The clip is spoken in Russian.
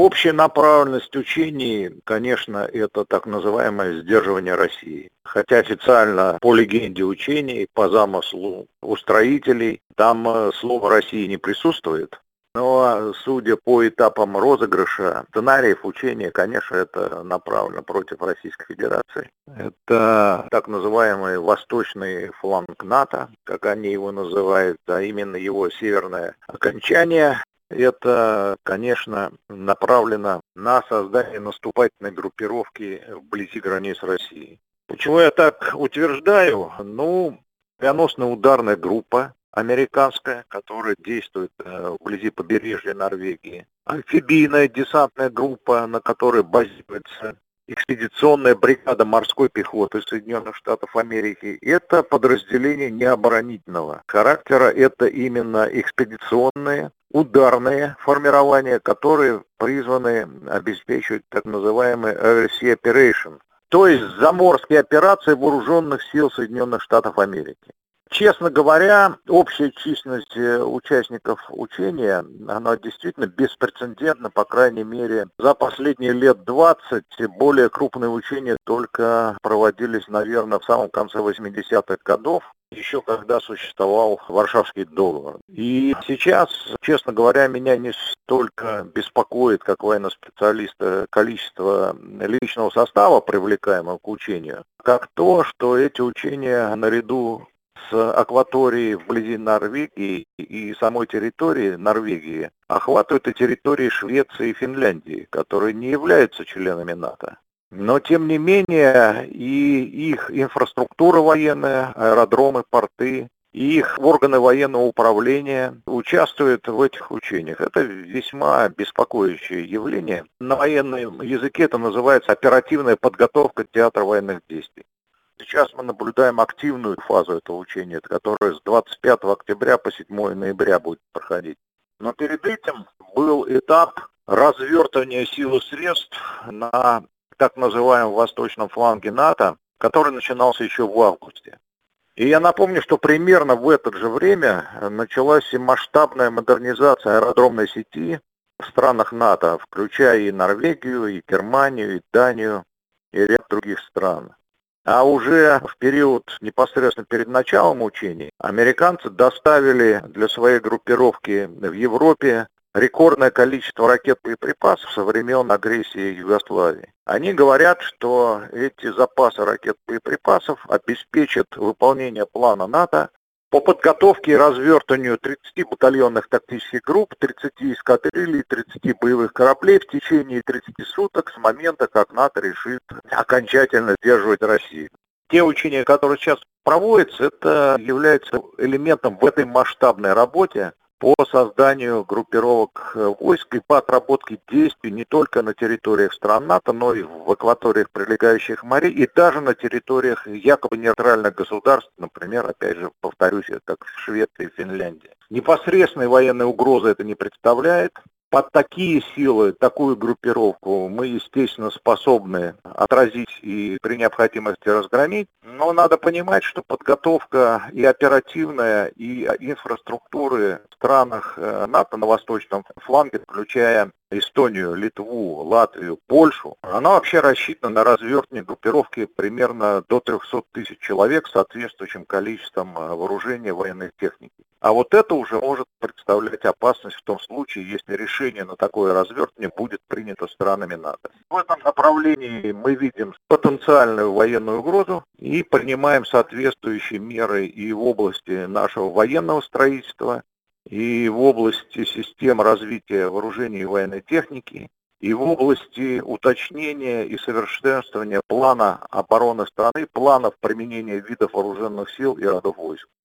Общая направленность учений, конечно, это так называемое сдерживание России. Хотя официально по легенде учений, по замыслу устроителей, там слово «России» не присутствует. Но, судя по этапам розыгрыша сценариев учения, конечно, это направлено против Российской Федерации. Это так называемый восточный фланг НАТО, как они его называют, а именно его северное окончание. Это, конечно, направлено на создание наступательной группировки вблизи границ России. Почему я так утверждаю? Авианосная ударная группа американская, которая действует вблизи побережья Норвегии. Амфибийная десантная группа, на которой базируется экспедиционная бригада морской пехоты Соединенных Штатов Америки. Это подразделение необоронительного характера, это именно экспедиционные, ударные формирования, которые призваны обеспечивать так называемый Air Sea Operation, то есть заморские операции вооруженных сил Соединенных Штатов Америки. Честно говоря, общая численность участников учения, она действительно беспрецедентна, по крайней мере, за последние лет 20. Более крупные учения только проводились, наверное, в самом конце 80-х годов, еще когда существовал Варшавский договор. И сейчас, честно говоря, меня не столько беспокоит, как военно-специалиста, количество личного состава, привлекаемого к учению, как то, что эти учения наряду с акваторией вблизи Норвегии и самой территории Норвегии охватывают и территории Швеции и Финляндии, которые не являются членами НАТО. Но, тем не менее, и их инфраструктура военная, аэродромы, порты, и их органы военного управления участвуют в этих учениях. Это весьма беспокоящее явление. На военном языке это называется оперативная подготовка театра военных действий. Сейчас мы наблюдаем активную фазу этого учения, которая с 25 октября по 7 ноября будет проходить. Но перед этим был этап развертывания сил и средств на так называемом восточном фланге НАТО, который начинался еще в августе. И я напомню, что примерно в это же время началась и масштабная модернизация аэродромной сети в странах НАТО, включая и Норвегию, и Германию, и Данию, и ряд других стран. А уже в период непосредственно перед началом учений американцы доставили для своей группировки в Европе рекордное количество ракет и боеприпасов со времен агрессии Югославии. Они говорят, что эти запасы ракет и боеприпасов обеспечат выполнение плана НАТО по подготовке и развертыванию 30 батальонных тактических групп, 30 эскадрилей, 30 боевых кораблей в течение 30 суток с момента, как НАТО решит окончательно сдерживать Россию. Те учения, которые сейчас проводятся, это является элементом в этой масштабной работе по созданию группировок войск и по отработке действий не только на территориях стран НАТО, но и в акваториях прилегающих морей, и даже на территориях якобы нейтральных государств, например, опять же, повторюсь, как в Швеции и Финляндии. Непосредственной военной угрозы это не представляет. Под такие силы, такую группировку мы, естественно, способны отразить и при необходимости разгромить. Но надо понимать, что подготовка и оперативная, и инфраструктуры в странах НАТО на восточном фланге, включая Эстонию, Литву, Латвию, Польшу, она вообще рассчитана на развертывание группировки примерно до 300 тысяч человек с соответствующим количеством вооружения военной техники. А вот это уже может представлять опасность в том случае, если решение на такое развертывание будет принято странами НАТО. В этом направлении мы видим потенциальную военную угрозу и принимаем соответствующие меры и в области нашего военного строительства, и в области систем развития вооружений и военной техники, и в области уточнения и совершенствования плана обороны страны, планов применения видов вооруженных сил и родов войск.